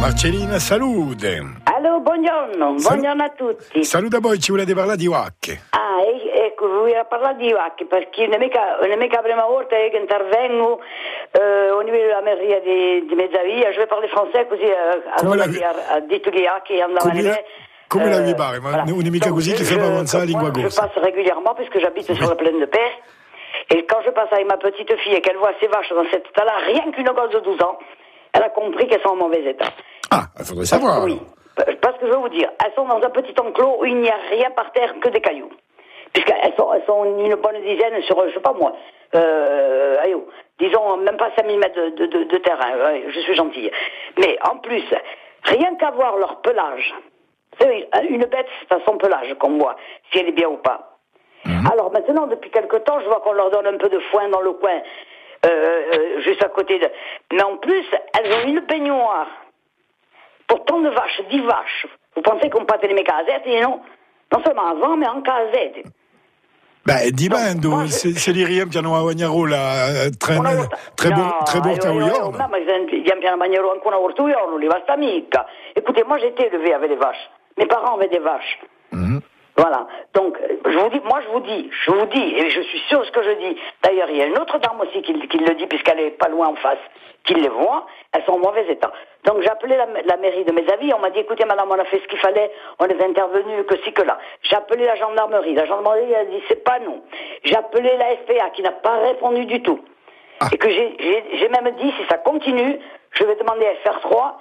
Marcellina, salute. Allora, buongiorno, buongiorno a tutti. Saluta voi, ci volete parlare di vacche. Ecco, voglio parlare di vacche perché non è mica la prima volta che intervengo au niveau della mairie di Mezzavia. Je vais parler français così ha detto che vacche andavano bene. Come la vi pare? Ma non è mica così che fa avanzare la lingua Je corsa. passe régulièrement parce que j'habite sur la plaine de Père. Et quand je passe avec ma petite fille et qu'elle voit ses vaches dans cet état-là, rien qu'une gosse de 12 ans, elle a compris qu'elles sont en mauvais état. Ah, il faudrait savoir. Oui, parce que je vais vous dire, elles sont dans un petit enclos où il n'y a rien par terre que des cailloux. Puisqu'elles sont une bonne dizaine sur, je sais pas moi, disons même pas 5000 mètres de terrain, je suis gentille. Mais en plus, rien qu'à voir leur pelage, c'est une bête, c'est à son pelage qu'on voit, si elle est bien ou pas. Alors maintenant, depuis quelque temps, je vois qu'on leur donne un peu de foin dans le coin, juste à côté de... Mais en plus, elles ont une baignoire. Pour tant de vaches, 10 vaches. Vous pensez qu'on peut tenir mes casettes, non? Non seulement avant, mais en casette. Beh, dimando, se li riempiono a Vagnarola, tre tagliano. Ma gli riempiono a Vagnarola ancora una volta, non li basta mica. Écoutez, moi j'étais élevé avec des vaches. Mes parents avaient des vaches. Voilà. Donc, je vous dis, et je suis sûr de ce que je dis. D'ailleurs, il y a une autre dame aussi qui le dit, puisqu'elle est pas loin en face, qui les voit, elles sont en mauvais état. Donc, j'ai appelé la mairie de Mezzavia, on m'a dit, écoutez, madame, on a fait ce qu'il fallait, on est intervenu, que ci, que là. J'ai appelé la gendarmerie a dit, c'est pas non. J'ai appelé la SPA, qui n'a pas répondu du tout. Et que j'ai même dit, si ça continue, je vais demander à FR3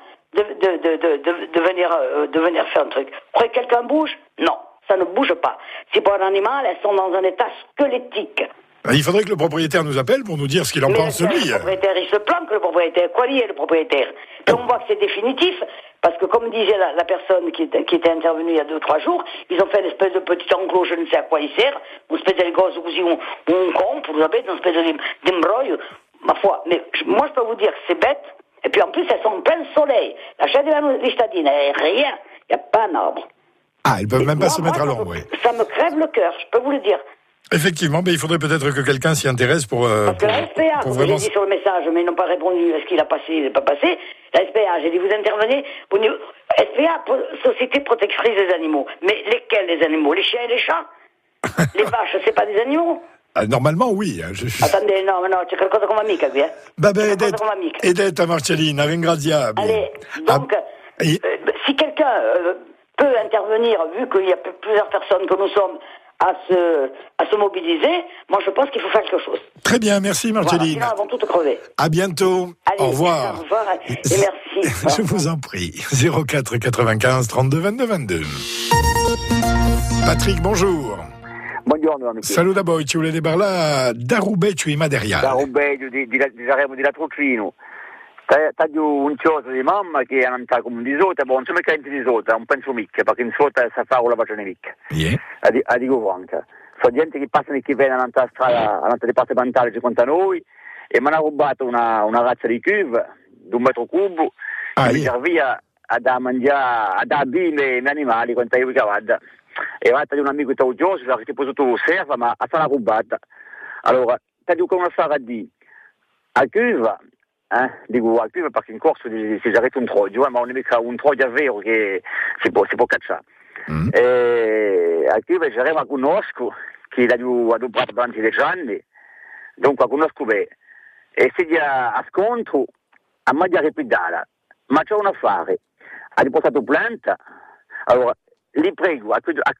de venir faire un truc. Vous croyez que quelqu'un bouge? Non. Ça ne bouge pas. Si pour un animal, elles sont dans un état squelettique. Il faudrait que le propriétaire nous appelle pour nous dire ce qu'il en pense, lui. Le propriétaire, il se plante, le propriétaire. Quoi, il est le propriétaire? Puis on voit que c'est définitif, parce que comme disait la personne qui était intervenue il y a 2-3 jours, ils ont fait une espèce de petit enclos, je ne sais à quoi il sert, une espèce de grosse aussi, on compte, vous savez, une espèce d'embroille. Ma foi, mais moi je peux vous dire que c'est bête, et puis en plus elles sont en plein soleil. La chaîne de la Listadine, elle est rien, il n'y a pas un arbre. Ah, ils peuvent même pas se mettre à l'ombre, oui. Ça me crève le cœur, je peux vous le dire. Effectivement, mais il faudrait peut-être que quelqu'un s'y intéresse pour Parce que la SPA, vous l'avez dit sur le message, mais ils n'ont pas répondu. Est-ce qu'il a passé, il n'est pas passé? La SPA, j'ai dit, vous intervenez au niveau... SPA, Société Protectrice des Animaux. Mais lesquels les animaux? Les chiens et les chats? Les vaches, c'est pas des animaux? Normalement, oui. Attendez, no, c'è qualcosa come amica qui, Ed è Marcellina, ringraziabile. Allez, donc, si quelqu'un peut intervenir, vu qu'il y a plusieurs personnes que nous sommes à se mobiliser, moi je pense qu'il faut faire quelque chose. Très bien, merci Marcellina. Voilà, sinon elles vont toutes crever. À bientôt. Allez, au revoir. Au revoir et merci. Je vous en prie. 04 95 32 22 22. Patrick, bonjour. Buongiorno amici. Saluto a voi, ci volete parlare da Rubeggio di materiale. Da Rubeggio di Saremo di Latrocino. Taglio un cioso di mamma che è andata come di sota, poi non so mica di sota, non penso mica, perché in sota si fa la pace mica. A dico anche. Sono gente che passano e che vengono alla strada, all'altra di parte Pantale 50 noi, e mi hanno rubato una razza di cuve, di 1 metro cubo, e mi serviva a mangiare, a bimbe i miei animali quando io cavada. E vado di un amico taugioso, che ti posso tu serva, ma a fare la rubata. Allora, taglio con una fara di a cuve, dico a cuve perché in corso si arresta un troglio, ma non è mica un troglio vero che si può cacciare. E a cuve c'era ma conosco, che l'ha adoprato durante 10 anni, dunque conosco bene. E se gli a scontro, a maglia ripidala, ma c'è un affare, ha riportato pianta, allora, li prego,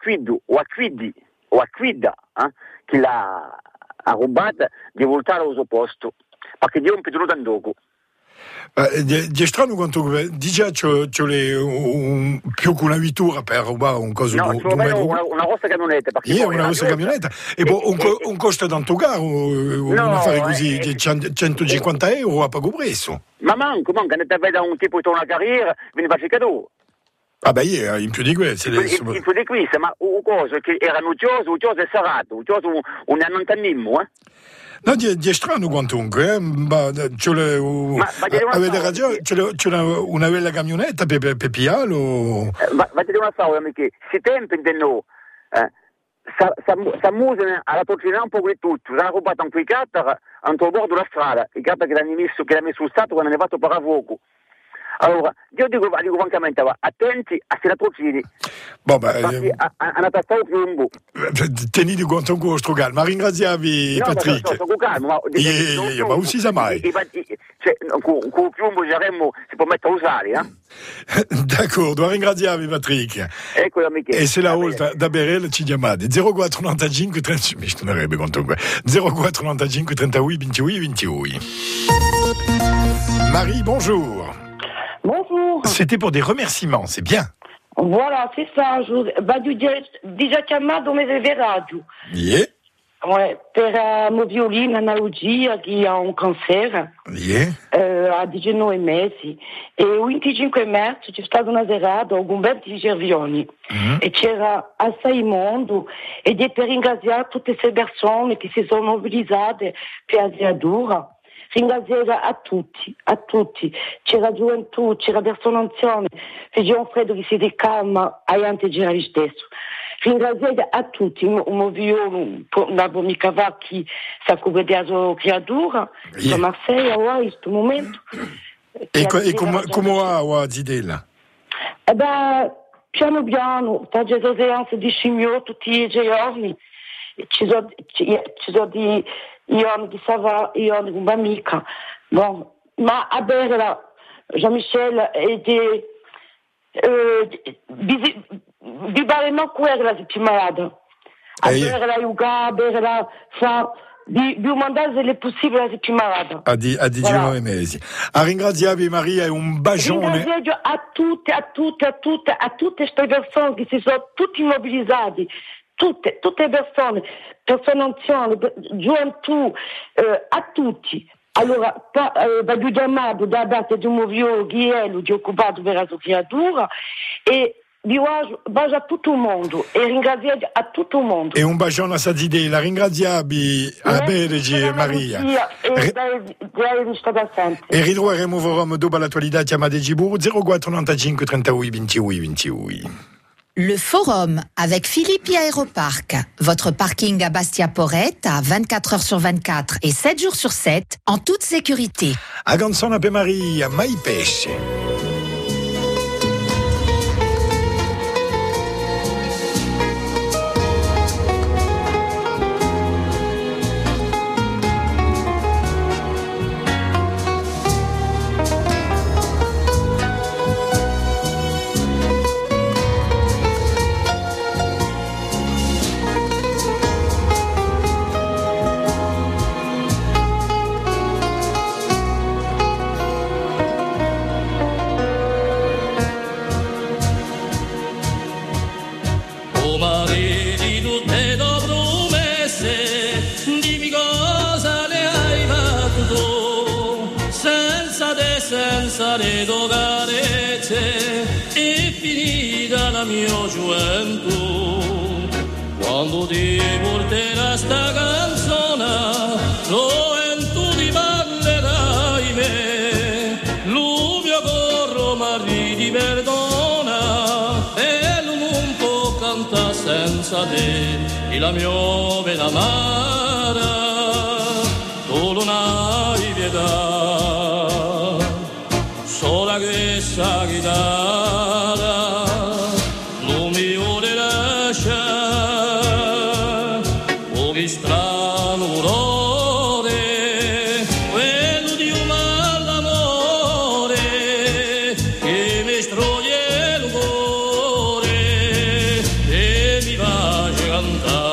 acquida, che l'ha rubata, di voltare al suo posto, perché Dio è un pedro d'andoco. È strano quanto dice c'è più che una vittura per rubare un coso no, di un metro. Una grossa camionetta. Una grossa camionetta. E un costo tanto caro, un affare così di 150 euro a pago prezzo. Ma manco, andate a vedere un tipo che ha una carriera, viene a fare cadeau. Ah beh, in più di questo. In più di questo, ma un coso che era uccioso è serrato, un annontanimmo, No, è strano quantunque, avete ragione, c'è una bella camionetta per piano. Ma ti devo fare, amici, si tempo intendono, s'amusano alla torcina un po' di tutto, hanno rubato anche i catteri, hanno bordo la strada, i catteri che l'hanno messo sul stato quando hanno fatto per avoco. Allora, io dico francamente, attenti a senatrocini. Hanno tastato piombo. Tenete conto con questo calma, ringraziavi Patrick. Con calma, ma non si sa mai. Con piombo si può mettere a usare, D'accordo, ringraziavi Patrick. Ecco Michele. E se la volta da Berel ci chiamate 0495 30 mi stonerebbe conto 0495 38 28 28. Marie, bonjour. Bonjour. C'était pour des remerciements, c'est bien. Voilà, c'est ça. Déjà chiamato mese di radio. Yeah. Ouais, per mio violino analogia che ha un cancer. Yeah. Ha 19 mesi. E il 25 marzo c'è stata una serata con Umberto Gervioni. E c'era assai mondo ed è per ringraziare tutte queste persone che si sono mobilizzate per la creatura. Ringraziare a tutti. C'era gioventù, c'era persone anziane, c'è Freddo che si decalma e anche girare stesso. Ringraziare a tutti, un violo, una mica va chi sa come la sua creatura, a Marseille, in questo momento. E come va Zidella? Piano piano, sta già seanze di scimmio tutti i giorni. Ci sono di io di Sava, io di un'amica. Bon, ma a Berla, Jean-Michel était bizarrement quella la settimana. A Berla, Yuga, Berla, fa di un mandato le possibile la settimana. A 19 mesi. A ringraziare Maria è un bacione. Ringrazio a tutte queste persone che si sono tutti mobilizzati. Tutte persone anziane, gioventù, a tutti. Allora, voglio chiamare da parte di un mio Ghiello di occupato per la sua creatura e bacio a tutto il mondo e ringraziare a tutto il mondo. E un bacione a Sadidella, ringraziabi a Beregi e Maria. E ritroveremo vorremmo dopo l'attualità chiamata di Gibur 0495 38 28 28. Le Forum avec Philippi Aéroparc, votre parking à Bastia-Porrette à 24 heures sur 24 et 7 jours sur 7 en toute sécurité. A canzone per Maria, mai pesce. Senza le dogarezze è finita la mia gioventù. Quando ti porterà sta canzone, gioventù ti parlerai me. Lui mio corro ma ti perdona e lui non può cantare senza te. E la mia vena amara, tu non hai pietà. Sola che sa chitarra, non mi vuole lasciare, oh che strano dolore, quello di un malamore, che mi stroglie il cuore e mi face cantare.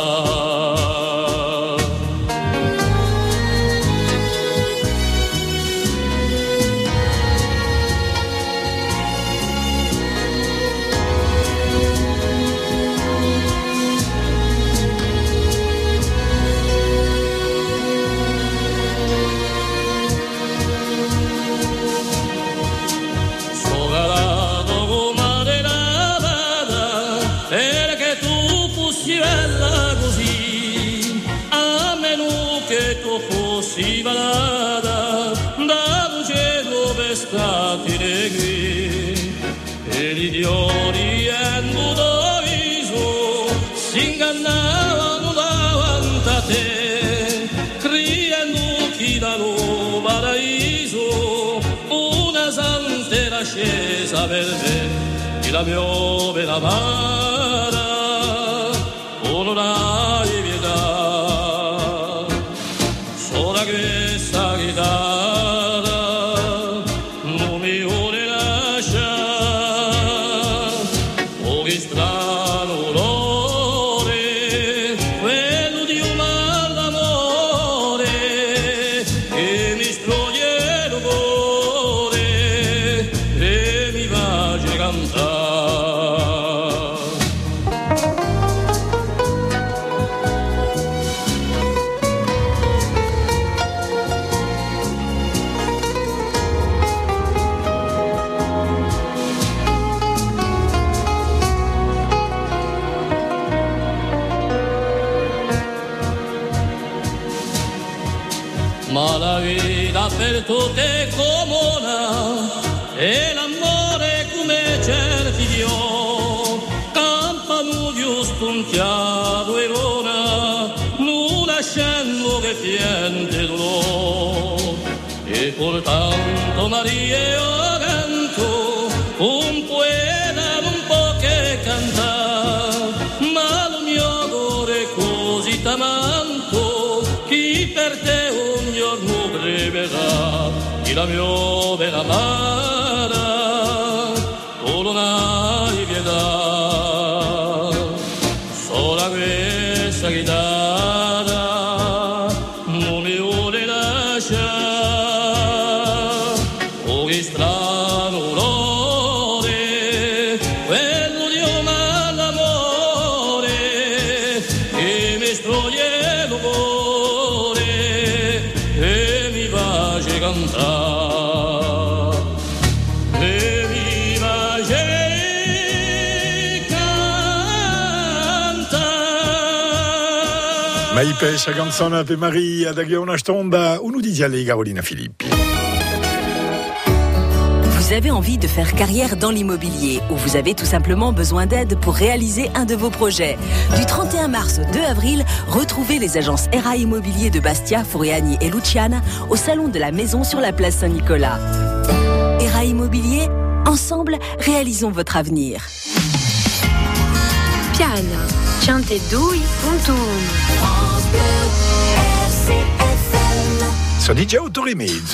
Si balada dal cielo per stati negri e gli idioti hanno viso si ingannavano davanti a te criando chi da lo paraiso una santera l'ascesa verde e la piove la mara o non hai pietà sola questa chitarra non mi vuole lasciare oh che strano olore quello di un malamore che mi stroglie il cuore e mi face cantare. Ma la vita per tutte è comune e l'amore come certi Dio campano giusto un chiaro e l'ora non lasciando che piante dolore e portanto Maria io canto un poeta non può che cantare ma lo mio cuore è così t'amanto chi per te un giorno premerà chi la piove la mara tu non hai pietà sola questa chitarra non mi vuole lasciare oh che strano olore quello di un malamore che mi stroglie il cuore e mi face cantare e mi face cantare. Ma i pesce canzone Ave Maria da una stonda uno di Diale Carolina Filippi. Vous avez envie de faire carrière dans l'immobilier ou vous avez tout simplement besoin d'aide pour réaliser un de vos projets. Du 31 mars au 2 avril, retrouvez les agences ERA Immobilier de Bastia, Furiani et Luciana au salon de la maison sur la place Saint-Nicolas. ERA Immobilier, ensemble, réalisons votre avenir. Piana, centedue.1 Sono già 8h30.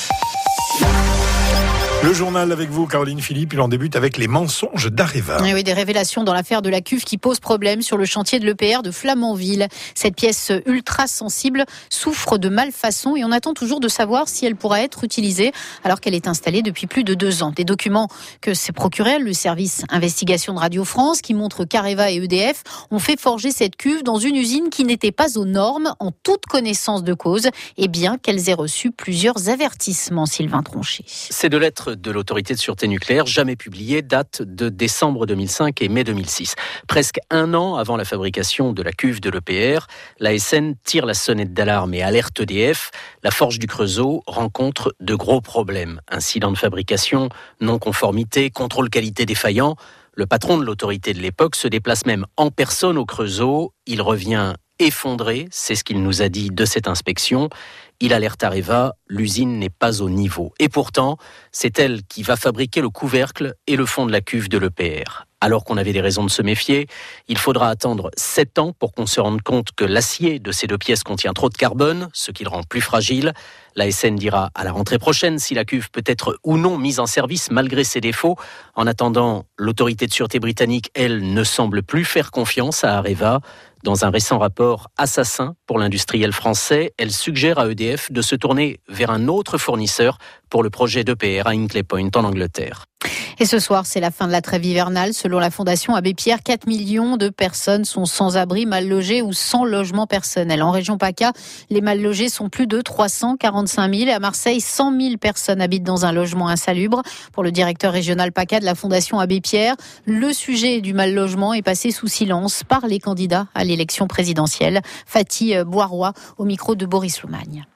Le journal avec vous, Caroline Philippe. Il en débute avec les mensonges d'Areva. Oui, des révélations dans l'affaire de la cuve qui pose problème sur le chantier de l'EPR de Flamanville. Cette pièce ultra sensible souffre de malfaçons et on attend toujours de savoir si elle pourra être utilisée alors qu'elle est installée depuis plus de 2 ans. Des documents que s'est procuré le service investigation de Radio France qui montrent qu'Areva et EDF ont fait forger cette cuve dans une usine qui n'était pas aux normes en toute connaissance de cause et bien qu'elles aient reçu plusieurs avertissements. Sylvain Tronchet. Ces 2 lettres de l'autorité de sûreté nucléaire, jamais publiées, datent de décembre 2005 et mai 2006. Presque 1 an avant la fabrication de la cuve de l'EPR, l'ASN tire la sonnette d'alarme et alerte EDF. La forge du Creusot rencontre de gros problèmes. Incidents de fabrication, non-conformité, contrôle qualité défaillant. Le patron de l'autorité de l'époque se déplace même en personne au Creusot. Il revient effondré, c'est ce qu'il nous a dit de cette inspection. Il alerte Areva, l'usine n'est pas au niveau. Et pourtant, c'est elle qui va fabriquer le couvercle et le fond de la cuve de l'EPR. Alors qu'on avait des raisons de se méfier, il faudra attendre 7 ans pour qu'on se rende compte que l'acier de ces 2 pièces contient trop de carbone, ce qui le rend plus fragile. L'ASN dira à la rentrée prochaine si la cuve peut être ou non mise en service malgré ses défauts. En attendant, l'autorité de sûreté britannique, elle, ne semble plus faire confiance à Areva. Dans un récent rapport assassin pour l'industriel français, elle suggère à EDF de se tourner vers un autre fournisseur pour le projet d'EPR à Hinkley Point en Angleterre. Et ce soir, c'est la fin de la trêve hivernale. Selon la Fondation Abbé Pierre, 4 millions de personnes sont sans abri, mal logées ou sans logement personnel. En région PACA, les mal logés sont plus de 345 000. Et à Marseille, 100 000 personnes habitent dans un logement insalubre. Pour le directeur régional PACA de la Fondation Abbé Pierre, le sujet du mal logement est passé sous silence par les candidats à l'élection présidentielle. Fatih Boirois, au micro de Boris Loumagne.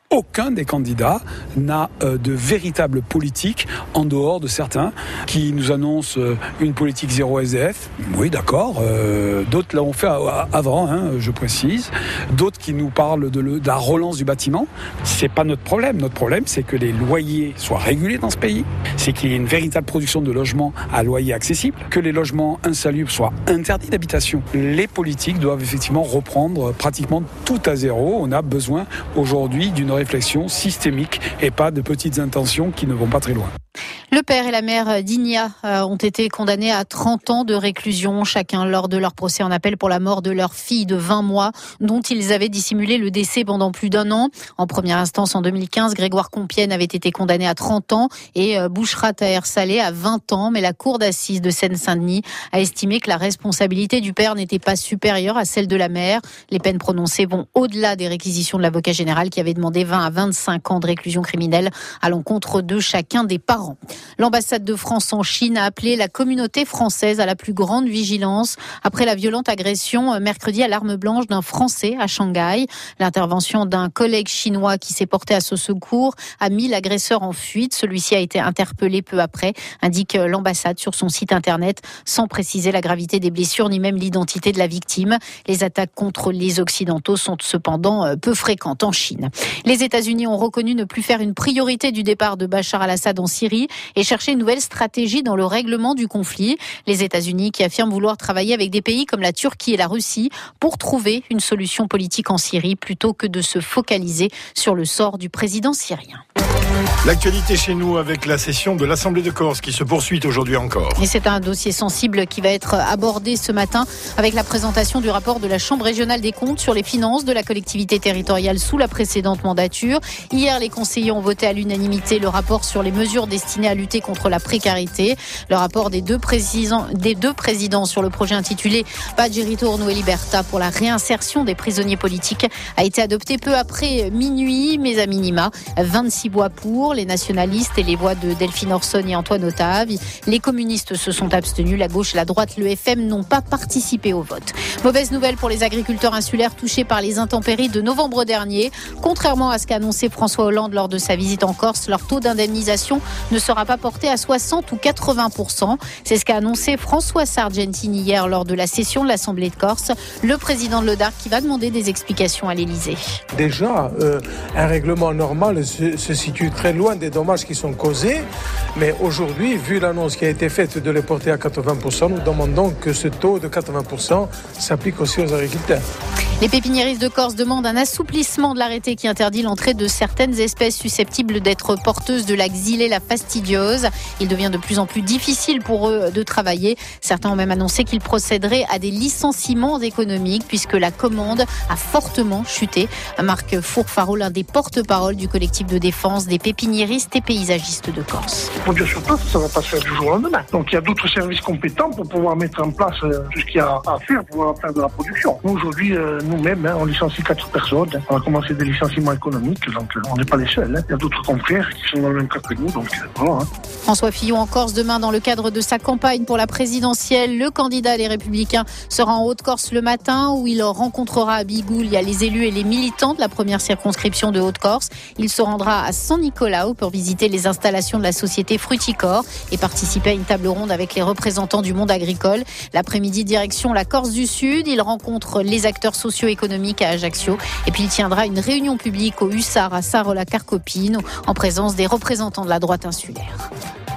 aucun des candidats n'a de véritable politique en dehors de certains qui nous annoncent une politique zéro SDF. Oui, d'accord. D'autres l'ont fait avant, je précise. D'autres qui nous parlent de la relance du bâtiment. C'est pas notre problème. Notre problème, c'est que les loyers soient régulés dans ce pays. C'est qu'il y ait une véritable production de logements à loyer accessible. Que les logements insalubres soient interdits d'habitation. Les politiques doivent effectivement reprendre pratiquement tout à zéro. On a besoin aujourd'hui d'une réflexion systémique et pas de petites intentions qui ne vont pas très loin. Le père et la mère d'Igna ont été condamnés à 30 ans de réclusion, chacun lors de leur procès en appel pour la mort de leur fille de 20 mois, dont ils avaient dissimulé le décès pendant plus d'un an. En première instance, en 2015, Grégoire Compiègne avait été condamné à 30 ans et Bouchra Taher Saleh à 20 ans. Mais la cour d'assises de Seine-Saint-Denis a estimé que la responsabilité du père n'était pas supérieure à celle de la mère. Les peines prononcées vont au-delà des réquisitions de l'avocat général qui avait demandé 20 à 25 ans de réclusion criminelle à l'encontre de chacun des parents. L'ambassade de France en Chine a appelé la communauté française à la plus grande vigilance après la violente agression mercredi à l'arme blanche d'un Français à Shanghai. L'intervention d'un collègue chinois qui s'est porté à ce secours a mis l'agresseur en fuite. Celui-ci a été interpellé peu après, indique l'ambassade sur son site internet, sans préciser la gravité des blessures ni même l'identité de la victime. Les attaques contre les Occidentaux sont cependant peu fréquentes en Chine. Les États-Unis ont reconnu ne plus faire une priorité du départ de Bachar al-Assad en Syrie et chercher une nouvelle stratégie dans le règlement du conflit. Les États-Unis qui affirment vouloir travailler avec des pays comme la Turquie et la Russie pour trouver une solution politique en Syrie plutôt que de se focaliser sur le sort du président syrien. L'actualité chez nous avec la session de l'Assemblée de Corse qui se poursuit aujourd'hui encore. Et c'est un dossier sensible qui va être abordé ce matin avec la présentation du rapport de la Chambre régionale des comptes sur les finances de la collectivité territoriale sous la précédente mandature. Hier, les conseillers ont voté à l'unanimité le rapport sur les mesures destinées à lutter contre la précarité. Le rapport des deux présidents sur le projet intitulé Paggi Ritorno e Libertà pour la réinsertion des prisonniers politiques a été adopté peu après minuit, mais à minima 26 voix pour, les nationalistes et les voix de Delphine Orson et Antoine Otave. Les communistes se sont abstenus, la gauche, la droite, le FM n'ont pas participé au vote. Mauvaise nouvelle pour les agriculteurs insulaires touchés par les intempéries de novembre dernier. Contrairement à ce qu'a annoncé François Hollande lors de sa visite en Corse, leur taux d'indemnisation ne sera pas porté à 60 ou 80%. C'est ce qu'a annoncé François Sargentini hier lors de la session de l'Assemblée de Corse. Le président de l'ODARC qui va demander des explications à l'Élysée. Déjà, un règlement normal se situe très loin des dommages qui sont causés. Mais aujourd'hui, vu l'annonce qui a été faite de les porter à 80%, nous demandons que ce taux de 80% s'applique aussi aux agriculteurs. Les pépiniéristes de Corse demandent un assouplissement de l'arrêté qui interdit l'entrée de certaines espèces susceptibles d'être porteuses de la xylella fastidieuse. Il devient de plus en plus difficile pour eux de travailler. Certains ont même annoncé qu'ils procéderaient à des licenciements économiques puisque la commande a fortement chuté. Marc Fourfaro, l'un des porte-parole du collectif de défense des pépiniéristes et paysagistes de Corse. Pour dire sur place, ça ne va pas se faire du jour au lendemain. Donc il y a d'autres services compétents pour pouvoir mettre en place tout ce qu'il y a à faire pour pouvoir faire de la production. Nous, aujourd'hui, nous-mêmes, on licencie 4 personnes. On a commencé des licenciements économiques, donc on n'est pas les seuls. Il y a d'autres confrères qui sont dans le même cas que nous, donc voilà. François Fillon en Corse demain dans le cadre de sa campagne pour la présidentielle. Le candidat des Républicains sera en Haute-Corse le matin où il rencontrera à Bigoulia les élus et les militants de la première circonscription de Haute-Corse. Il se rendra à San-Nicolau pour visiter les installations de la société Fruticor et participer à une table ronde avec les représentants du monde agricole. L'après-midi, direction la Corse du Sud. Il rencontre les acteurs socio-économiques à Ajaccio et puis il tiendra une réunion publique au Hussard à Sarola-Carcopine en présence des représentants de la droite insulaire.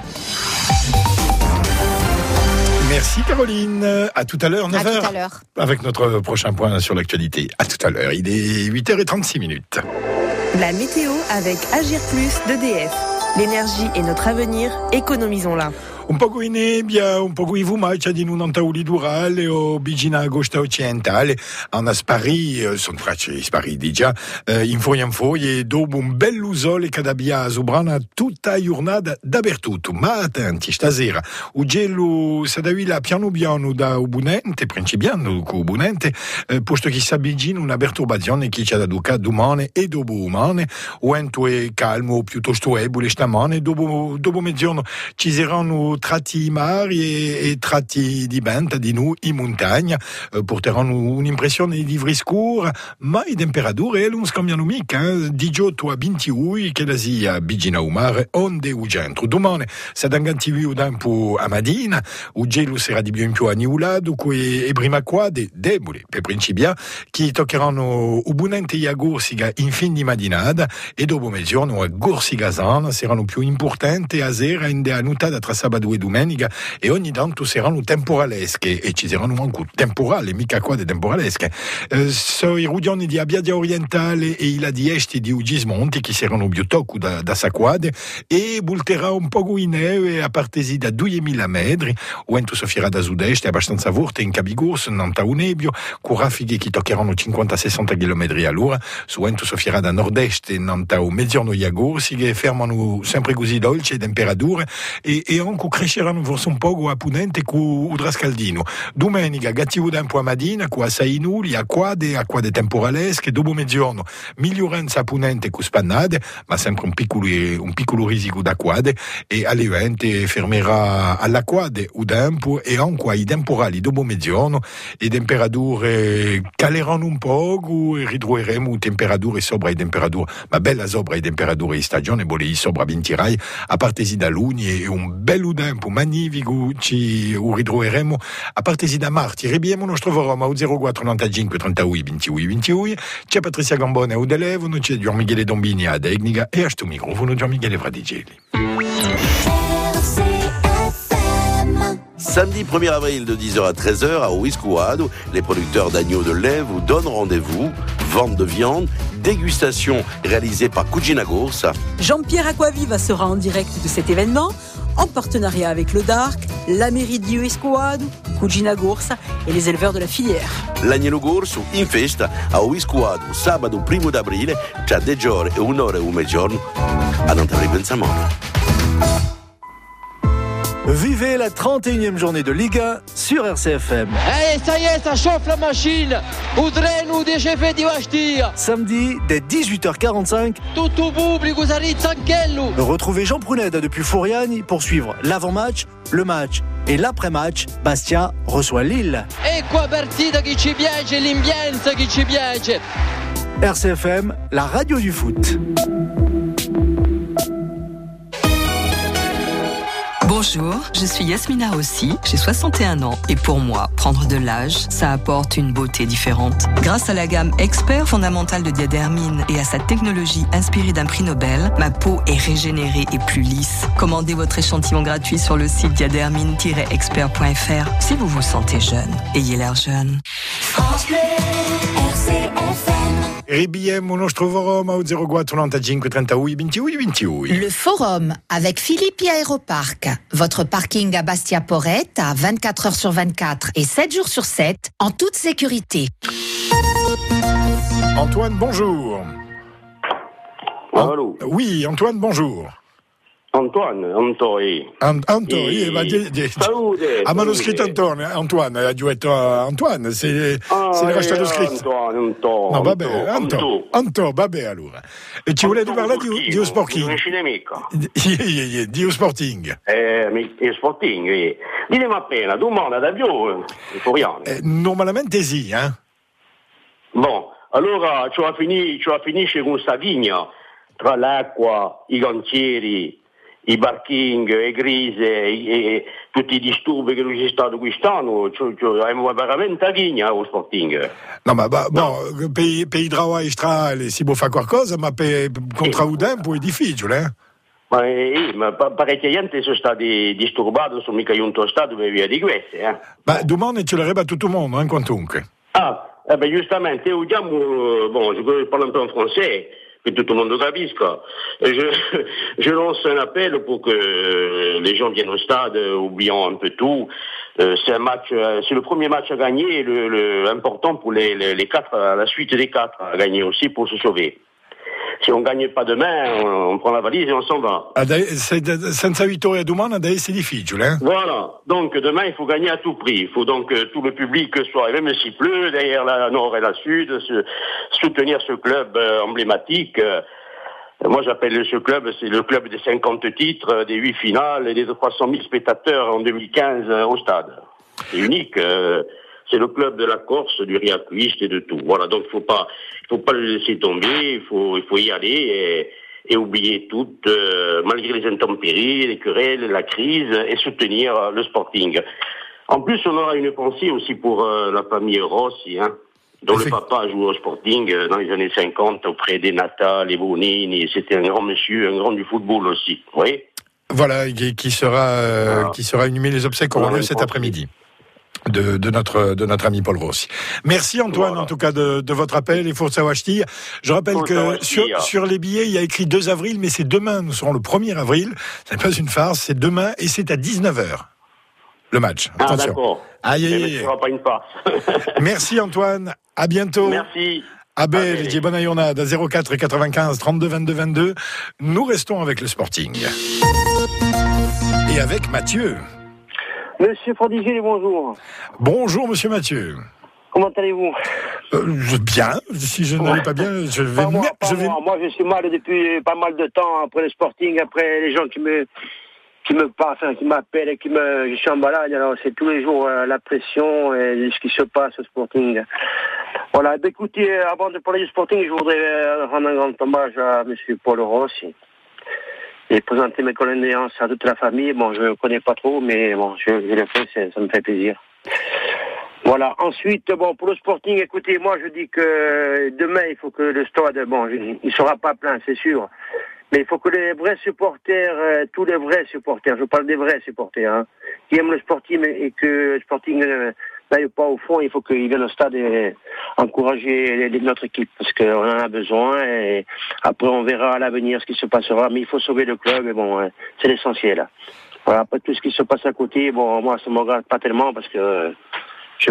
Merci Caroline. À tout à l'heure, 9h. À tout à l'heure. Avec notre prochain point sur l'actualité. À tout à l'heure. Il est 8h36. La météo avec Agir Plus d'EDF. L'énergie est notre avenir, économisons-la. Un poco in nebbia, un poco in fumaccia di un litorale o vicino alla costa occidentale, hanno sparito, sono spariti già, in foglie e dopo un bello sole che abbia sobrana tutta la giornata dappertutto. Ma attenti, stasera, il gelo si davila piano piano da Ubunente, principiando con Ubunente, posto che si avvicina una perturbazione che c'è da duca domani e dopo umane, o vento è calmo piuttosto ebole stamane, dopo mezzogiorno ci saranno tratti mari e tratti di vento di nu in montagna, porteranno un'impressione di frescura, ma le temperature non scambiano mica, 18 a 21 che la sia bigina o mare onde o centro. Domani se danganti viu da un po' a Madina, o gelo sarà di più in più anniulato, e prima qua deboli per principia, che toccheranno o bunente e a gorsiga in fin di madinada, e dopo mezzogiorno a gorsiga sana saranno più importanti a sera in de annutata tra sabato e domenica, e ogni tanto saranno temporalesche, e ci saranno anche temporali, mica qua de temporalesche. So i rudioni di Abbiadia Orientale e i ladi esti di Ugismonti, che saranno più tocco da Saquade, e bulterà un po' in neve a partesi da 2000 metri, o ento soffierà da sud-est, abbastanza forte in Cabigurs, nanta un nebbio, con raffiche che toccheranno 50-60 km all'ora, su ento soffierà da nord-est, nanta un mezzogiorno e a Gorsi, che fermano sempre così dolci temperature, e anche cresceranno forse un po' a punente con il Drascaldino. Domenica, gattivo da un po' a Madina, con assai nulli, acquade temporalesche, dopo mezzogiorno, miglioranza a punente con spannade, ma sempre un piccolo risico d'acquade, e all'evento fermerà all'acquade o tempo, e anche ai temporali dopo mezzogiorno, e temperature caleranno un po', e ritroveremo temperature sopra i temperature, ma bella sopra i temperature di stagione, bolei sopra 20 rai, a partesi da luni, e un bello tempo magnifico ci ritroveremo a partesi da marti. Ribiamo nostro forum a 04 95 31 21 21, c'è Patrizia Gambone a Telefono, c'è Gian Michele Dombini a Tecnica, e a sto microfono Gian Michele Fratigelli. Samedi 1er avril de 10h à 13h à Ouiscouade, les producteurs d'agneaux de lait vous donnent rendez-vous. Vente de viande, dégustation réalisée par Cugina Gorsa. Jean-Pierre Aquaviva sera en direct de cet événement, en partenariat avec le DARC, la mairie di Ouiscouade, Cugina Gorsa et les éleveurs de la filière. L'agnello Gorso in festa a Ouiscouade, sabato 1 d'aprile, tra 10 ore e 1 ora e 1 mezzogiorno, ad Antalya-Pensamone. Vivez la 31e journée de Ligue 1 sur RCFM. Allez, ça y est, ça chauffe la machine. Udrenu de chefet di Bastia. Samedi, dès 18h45. Tutto pubblico sarizza anch'ello. Retrouvez Jean Pruneda depuis Foriani pour suivre l'avant-match, le match et l'après-match. Bastia reçoit Lille. E qua partita che ci piace, l'ambiance che ci piace. RCFM, la radio du foot. Bonjour, je suis Yasmina Ossi, j'ai 61 ans et pour moi, prendre de l'âge, ça apporte une beauté différente. Grâce à la gamme Expert fondamentale de Diadermine et à sa technologie inspirée d'un prix Nobel, ma peau est régénérée et plus lisse. Commandez votre échantillon gratuit sur le site diadermine-expert.fr. Si vous vous sentez jeune, ayez l'air jeune. France Bleu, RCFM. Ribiamo nostro forum au 04 95 31 28 28. Le forum avec Philippi Aéroparc. Votre parking à Bastia-Porrette à 24 heures sur 24 et 7 jours sur 7 en toute sécurité. Antoine, bonjour. Allô. Oui, Antoine, bonjour. Antoine, Antoi. Antoi, salute. Ha manoscritto Antoine, ha detto Antoine, c'est le resta dello scritto. Antoine. No, vabbè, Anto, vabbè allora. E ci volete parlare di Sporting? Di Sporting. Sporting, ditemi appena, domanda da più, Foriani. Normalmente sì, Bon, allora finisce con sta vigna, tra l'acqua, i cantieri, i parking, le grise, e tutti i disturbi che c'è stato quest'anno, abbiamo veramente a vigna lo Sporting. No, ma per i travai strali si può fare qualcosa, ma contro un tempo è difficile, Ma parecchia gente sono stati disturbati, sono mica giunto stato per via di queste, Ma domani ce l'avrebbe a tutto il mondo, quantunque. Giustamente, je parle un peu en français, que tout le monde capisca. Je lance un appel pour que les gens viennent au stade, oubliant un peu tout. C'est le premier match à gagner, important pour les quatre, la suite des quatre à gagner aussi pour se sauver. Si on ne gagne pas demain, on prend la valise et on s'en va. Senza vittoria domani c'est difficile. Voilà. Donc demain, il faut gagner à tout prix. Il faut donc que tout le public soit, et même s'il pleut, derrière la nord et la sud, soutenir ce club emblématique. Moi, j'appelle ce club, c'est le club des 50 titres, des 8 finales et des 300 000 spectateurs en 2015 au stade. C'est unique. C'est le club de la Corse, du Riacuiste et de tout. Voilà, donc il faut pas le laisser tomber. Il faut y aller et oublier tout, malgré les intempéries, les querelles, la crise, et soutenir le Sporting. En plus, on aura une pensée aussi pour la famille Rossi, dont le papa a joué au Sporting dans les années 50 auprès des Natal, les Bonini. C'était un grand monsieur, un grand du football aussi. Vous voyez ? Voilà, qui sera inhumé. Les obsèques auront lieu cet après-midi. De notre ami Paul Rossi. Merci Antoine, en tout cas, de votre appel et Forza Ouachti. Je rappelle que sur les billets, il y a écrit 2 avril, mais c'est demain. Nous serons le 1er avril. Ce n'est pas une farce, c'est demain et c'est à 19h. Le match. Attention. D'accord. Aïe. Ce ne sera pas une farce. Merci Antoine. À bientôt. Merci. Abel et bonne journée à 04 95 32 22 22. Nous restons avec le Sporting. Et avec Mathieu. Monsieur Prodigy, bonjour. Bonjour, monsieur Mathieu. Comment allez-vous ? Bien. Si je n'allais pas bien, je vais... Moi, je suis mal depuis pas mal de temps, après le Sporting, après les gens qui me passent, qui m'appellent et je suis en balade. Alors, c'est tous les jours la pression et ce qui se passe au Sporting. Voilà. Écoutez, avant de parler du Sporting, je voudrais rendre un grand hommage à monsieur Paul Rossi. Et présenter mes condoléances à toute la famille. Bon, je ne connais pas trop, mais bon, je le fais, ça me fait plaisir. Voilà. Ensuite, bon, pour le Sporting, écoutez, moi, je dis que demain, il faut que le stade, il sera pas plein, c'est sûr. Mais il faut que les vrais supporters, tous les vrais supporters, je parle des vrais supporters, qui aiment le Sporting et que le Sporting n'aille pas au fond, il faut qu'ils viennent au stade et encourager notre équipe, parce qu'on en a besoin, et après on verra à l'avenir ce qui se passera, mais il faut sauver le club, et bon, c'est l'essentiel. Voilà, après tout ce qui se passe à côté, bon, moi ça ne me regarde pas tellement, parce que j'ai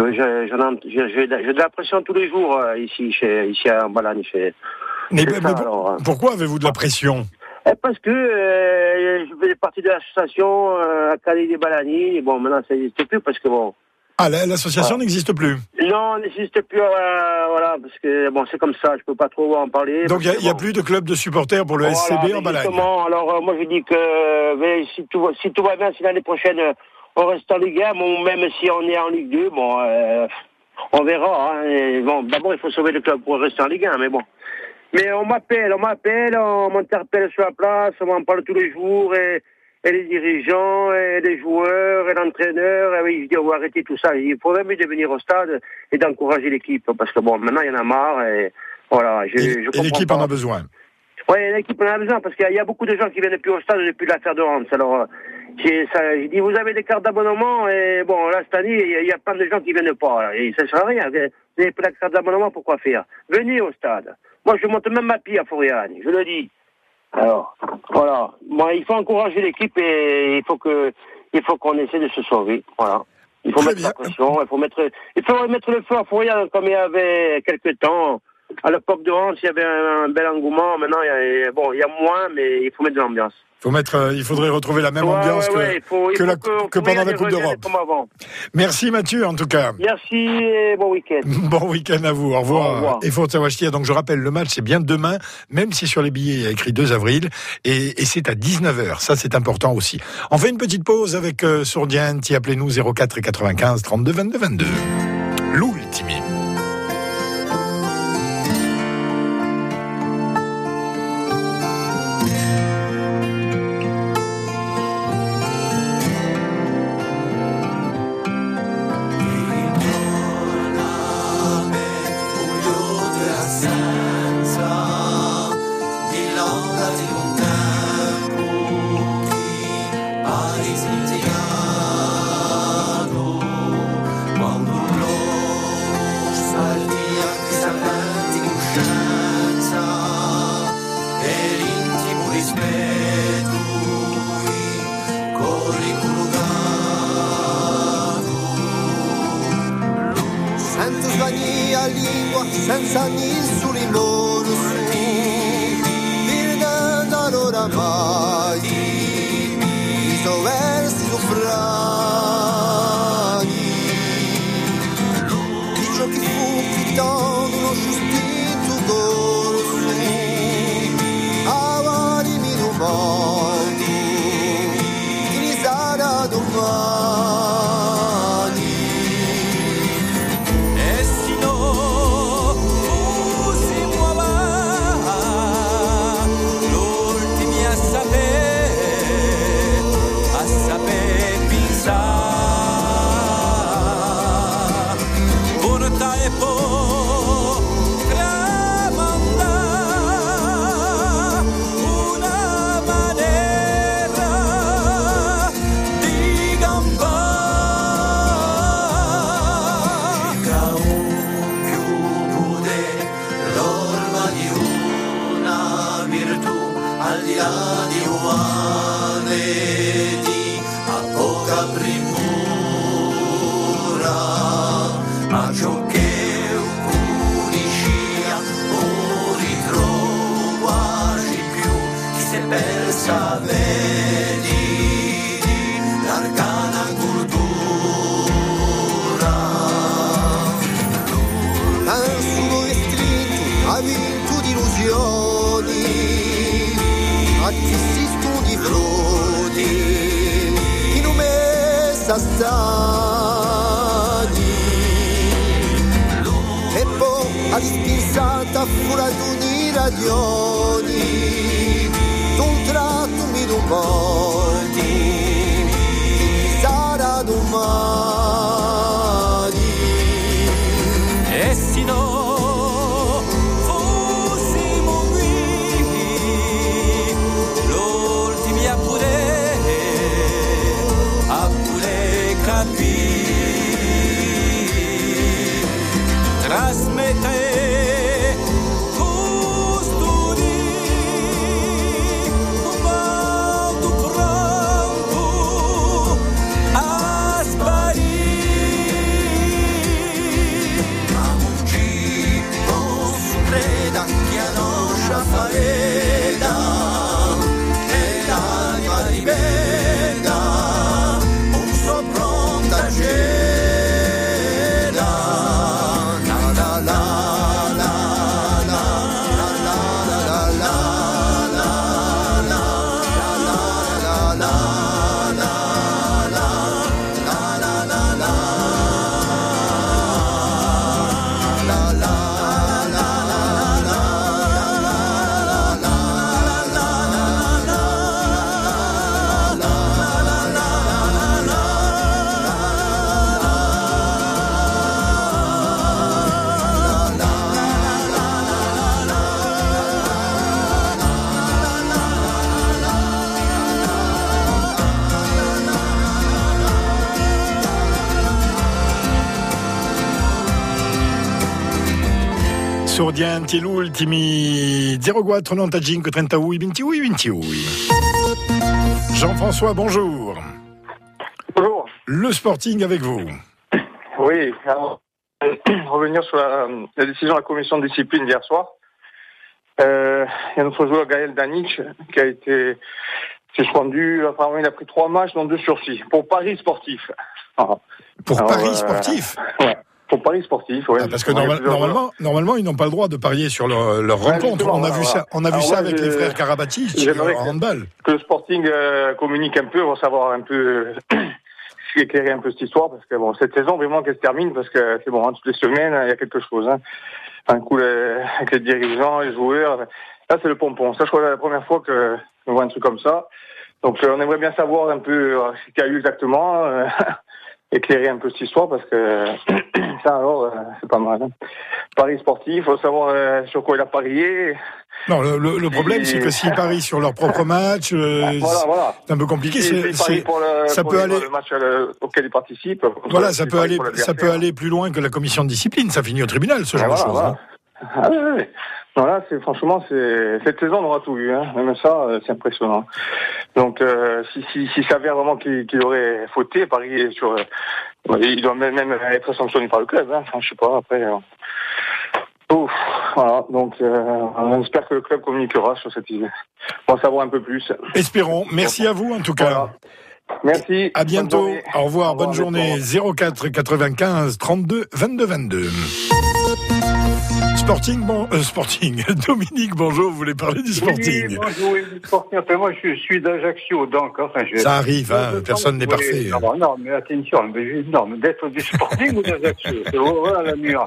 de la pression tous les jours, ici à Balane. Mais pourquoi avez-vous de la pression ? Parce que je faisais partie de l'association Académie des Balani, et bon, maintenant ça n'existe plus, parce que bon... Ah, l'association n'existe plus ? Non, elle n'existe plus, voilà, parce que bon, c'est comme ça, je peux pas trop en parler. Donc il n'y a plus de club de supporters pour le SCB en Balagne. Exactement, alors moi je dis que si tout va bien, si l'année prochaine on reste en Ligue 1, bon, même si on est en Ligue 2, bon, on verra. Bon, d'abord il faut sauver le club pour rester en Ligue 1, mais bon. Mais on m'appelle, on m'interpelle sur la place, on m'en parle tous les jours, et les dirigeants, et les joueurs, et l'entraîneur, et oui, je dis, on va arrêter tout ça. Il faudrait mieux de venir au stade et d'encourager l'équipe, parce que bon, maintenant, il y en a marre, et voilà. Et l'équipe en a besoin. Oui, l'équipe en a besoin, parce qu'il y a beaucoup de gens qui viennent plus au stade depuis l'affaire de Reims. Alors, je dis, vous avez des cartes d'abonnement, et bon, là, cette année, il y a plein de gens qui viennent pas, et ça ne sert à rien. Vous n'avez pas la carte d'abonnement, pourquoi faire ? Venez au stade. Moi, je monte même ma pied à Foriani, je le dis. Alors, voilà. Bon, il faut encourager l'équipe et il faut qu'on essaie de se sauver. Voilà. Il faut mettre la pression, il faut mettre le feu à Foriani comme il y avait quelques temps. À l'époque de Reims, il y avait un bel engouement. Maintenant, il y a moins, mais il faut mettre de l'ambiance. Il faudrait retrouver la même ambiance que pendant la Coupe d'Europe. Merci Mathieu, en tout cas. Merci et bon week-end. Bon week-end à vous, au revoir. Et Forza Ouachti, donc je rappelle, le match c'est bien demain, même si sur les billets il y a écrit 2 avril, et c'est à 19h, ça c'est important aussi. On fait une petite pause avec Sourdienti, appelez-nous 04 95 32 22 22. L'ultimi. senza nessun loro su, virdando oramai i suoi versi sovrani, di ciò che fu gridando uno giustizio corso, domani. E se no si muova l'ultimi a saper pensare porta e po' tramanda una maniera di campare più pude l'orma di una virtù al di là di umanità a poca primura ma ciò che uniscia o ritrovarci più chi si è persa vedi l'arcana cultura l'ansulo ristretto ha vinto di illusioni assisto di frodi in un messa stadi e poi ha dispensata fuori ad ogni radioni d'un tratto mi domandi chi sarà domani e se no fossimo qui l'ultimi a pure capire trasmettere custodire un mondo pronto a sparire ma un cibo su creda che a nostra faeda e l'anima ribella un sopronta gela la la la la la la la Sordienti l'ultimi 04 95 38 28 28. Jean-François, bonjour. Bonjour. Le Sporting avec vous. Oui, alors, revenir sur la décision de la commission de discipline d'hier soir. Il y a notre joueur Gaël Danic qui a été suspendu. Apparemment, il a pris 3 matchs, dont 2 sursis. Pour Paris sportif. Pour Paris sportif ouais. Pour Paris sportif, oui. Parce que normalement, ils n'ont pas le droit de parier sur leur rencontre. On a vu ça avec les frères Karabatic en handball. Que le Sporting communique un peu, pour savoir un peu éclairer un peu cette histoire, parce que bon, cette saison vraiment qu'elle se termine, parce que c'est bon, hein, toutes les semaines il y a quelque chose. Hein. Un coup avec les dirigeants, les joueurs. Là, c'est le pompon. Ça, je crois que c'est la première fois que on voit un truc comme ça. Donc, on aimerait bien savoir un peu ce qu'il y a eu exactement. Éclairer un peu cette histoire, parce que ça, alors, c'est pas mal. Hein. Paris sportif, il faut savoir sur quoi il a parié. Non, le problème, c'est que s'ils parient sur leur propre match, voilà. C'est un peu compliqué. Ça peut aller le match auquel ils participent. Voilà, ça peut aller plus loin que la commission de discipline. Ça finit au tribunal, ce genre de choses. Voilà. Hein. Ah, oui. Non, là, franchement, cette saison, on aura tout vu, hein. Même ça, c'est impressionnant. Donc, si s'avère vraiment qu'il aurait fauté, parier sur, il doit même être sanctionné par le club, hein. Enfin, je sais pas, après, voilà. Donc, on espère que le club communiquera sur cette idée. On va savoir un peu plus. Espérons. Merci à vous, en tout cas. Voilà. Merci. À bientôt. Au revoir. Bonne journée. 04 95 32 22 22. Sporting. Dominique, bonjour, vous voulez parler du Sporting? Oui, bonjour, oui, du Sporting. Enfin, moi, je suis d'Ajaccio, donc, Ça arrive, personne n'est parfait. Non, mais attention, mais d'être du Sporting ou d'Ajaccio, voilà la nuance.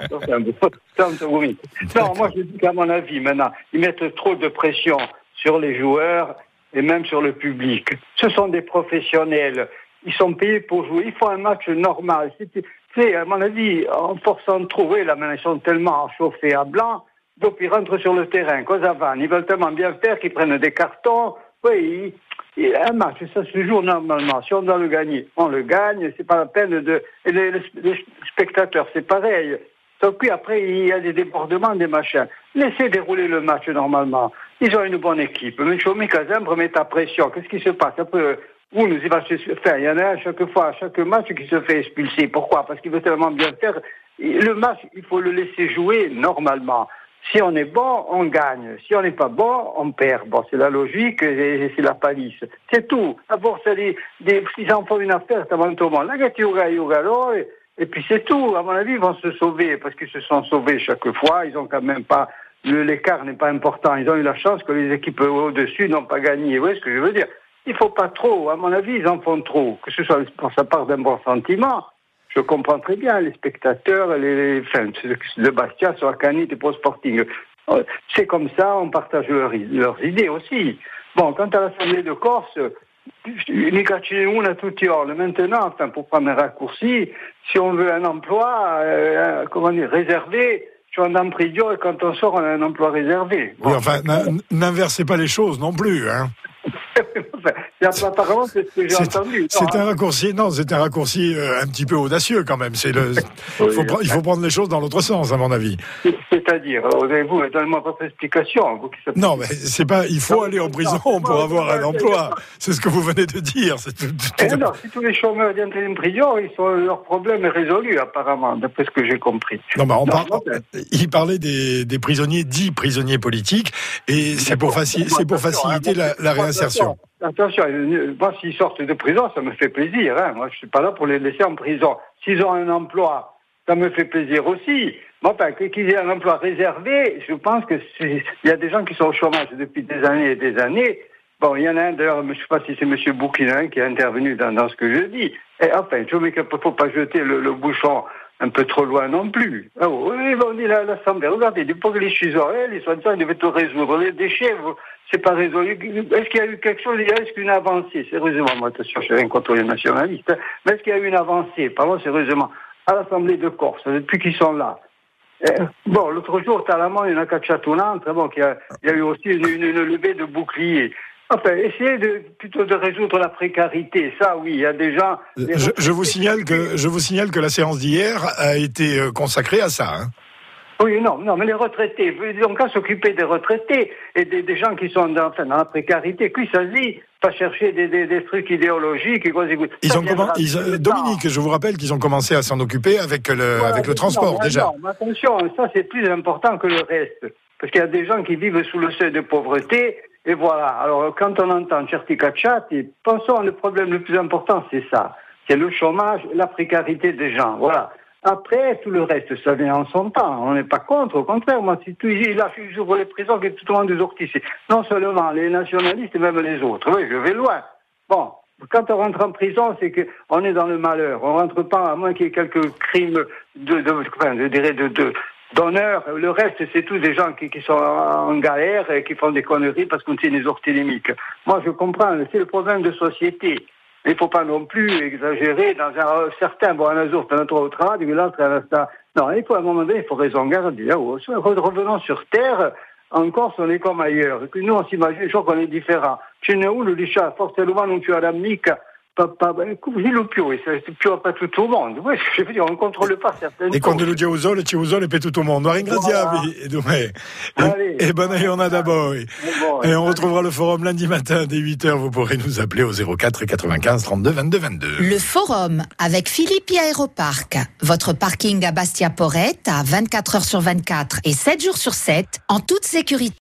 Non, moi, je dis qu'à mon avis, maintenant, ils mettent trop de pression sur les joueurs et même sur le public. Ce sont des professionnels. Ils sont payés pour jouer. Il faut un match normal. C'est, à mon avis, en forçant trop, oui, là, maintenant, ils sont tellement chauffés à blanc, donc ils rentrent sur le terrain. Cosa van? Ils veulent tellement bien faire qu'ils prennent des cartons. Oui, un match, ça se joue normalement. Si on doit le gagner, on le gagne. C'est pas la peine de... Et les spectateurs, c'est pareil. Donc puis après, il y a des débordements, des machins. Laissez dérouler le match normalement. Ils ont une bonne équipe. Mais Choumi Kazembre met à pression. Qu'est-ce qui se passe? Après, il va se faire. Il y en a à chaque match qui se fait expulser. Pourquoi? Parce qu'il veut tellement bien faire. Le match, il faut le laisser jouer normalement. Si on est bon, on gagne. Si on n'est pas bon, on perd. Bon, c'est la logique et c'est la palisse. C'est tout. D'abord, ils en font une affaire, ça va tout le monde. Et puis c'est tout. À mon avis, ils vont se sauver parce qu'ils se sont sauvés chaque fois. Ils ont quand même pas... L'écart n'est pas important. Ils ont eu la chance que les équipes au-dessus n'ont pas gagné. Vous voyez ce que je veux dire? Il faut pas trop. À mon avis, ils en font trop. Que ce soit pour sa part d'un bon sentiment. Je comprends très bien les spectateurs, de Bastia, sur Canit et pour Sporting. C'est comme ça, on partage leurs idées aussi. Bon, quant à l'Assemblée de Corse, maintenant, pour prendre un raccourci, si on veut un emploi, réservé, je suis en prison et quand on sort, on a un emploi réservé. Bon. Oui, enfin, n'inversez pas les choses non plus, hein. Apparemment, c'est ce que j'ai entendu. C'est un raccourci, un petit peu audacieux quand même. Il faut prendre les choses dans l'autre sens, à mon avis. C'est-à-dire, vous donnez-moi votre explication. Non, mais c'est pas. Il faut aller en prison pour avoir un emploi. C'est ce que vous venez de dire. Non, si tous les chômeurs viennent en prison, leur problème est résolu, apparemment, d'après ce que j'ai compris. Non, mais il parlait des prisonniers dits prisonniers politiques, et c'est pour faciliter la réinsertion. Attention, moi, s'ils sortent de prison, ça me fait plaisir. Hein. Moi, je suis pas là pour les laisser en prison. S'ils ont un emploi, ça me fait plaisir aussi. Moi, qu'ils aient un emploi réservé, je pense que il y a des gens qui sont au chômage depuis des années et des années. Bon, il y en a un, d'ailleurs, je ne sais pas si c'est M. Boukina qui est intervenu dans ce que je dis. Et enfin, je ne faut pas jeter le bouchon un peu trop loin non plus. Oui, on dit l'Assemblée, regardez, depuis que les Chisorel, ils sont ils devaient tout résoudre. Les déchets, c'est pas résolu. Est-ce qu'il y a eu quelque chose? Est-ce qu'il y a eu une avancée? Sérieusement, moi, attention, je n'ai rien contre les nationalistes. Mais est-ce qu'il y a eu une avancée? Parlons sérieusement. À l'Assemblée de Corse, depuis qu'ils sont là. Bon, l'autre jour, Talamon, il y en a qu'à Châteauneuf, bon, il y a eu aussi une levée de boucliers. Enfin, essayez plutôt de résoudre la précarité. Ça, oui, il y a des gens... Je vous signale que la séance d'hier a été consacrée à ça, hein. Oui, non, mais les retraités, ils ont qu'à s'occuper des retraités et des gens qui sont dans la précarité. Puis ça se dit, pas chercher des trucs idéologiques. Dominique, je vous rappelle qu'ils ont commencé à s'en occuper avec le transport, déjà. Non, mais attention, ça c'est plus important que le reste. Parce qu'il y a des gens qui vivent sous le seuil de pauvreté, et voilà. Alors, quand on entend Cherti-Kachat, pensons, le problème le plus important, c'est ça. C'est le chômage, la précarité des gens, voilà. Après, tout le reste, ça vient en son temps. On n'est pas contre, au contraire. Moi, si il a fait ouvrir les prisons, que tout le monde est sorti. Non seulement les nationalistes, même les autres. Oui, je vais loin. Bon, quand on rentre en prison, c'est qu'on est dans le malheur. On rentre pas, à moins qu'il y ait quelques crimes d'honneur. Le reste, c'est tous des gens qui sont en galère et qui font des conneries parce qu'on tient des orthélémiques. Moi, je comprends. C'est le problème de société. Il ne faut pas non plus exagérer dans certains, un jour, un autre au travail, l'autre à l'instant. Non, il faut à un moment donné, il faut raison garder. Revenons sur Terre, en Corse, on est comme ailleurs. Nous, on s'imagine toujours qu'on est différent. Chez nous, le lichat, forcément, non, tu as l'amique, j'ai le pio, et c'est pio pas tout au monde. Oui, je veux dire, on ne contrôle pas certaines choses. E quando lo Geusol, e per tutto il mondo. Ringraziavi, et bonne giornata a voi. Et on retrouvera le forum lundi matin dès 8h. Vous pourrez nous appeler au 04 95 32 22 22. Le forum avec Philippi Aéroparc. Votre parking à Bastia-Porrette à 24h sur 24 et 7 jours sur 7 en toute sécurité.